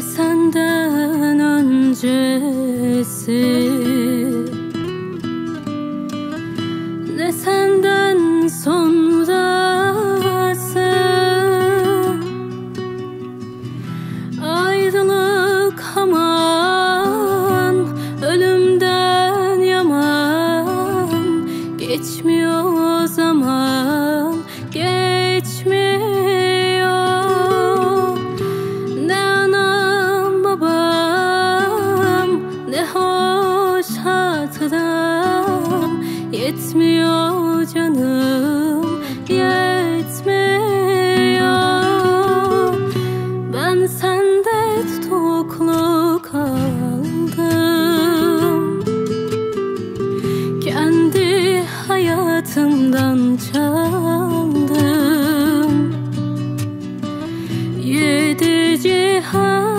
senden öncesi, ne senden sonrası. Ayrılık aman, ölümden yaman. Geçmiyor zaman, geçmiyor. Ne anam babam, ne hoş hatıram. Yetmiyor canım, yetmiyor. Ben sende tutuklu kaldım, kendi hayatımdan çaldım. Yedi cihan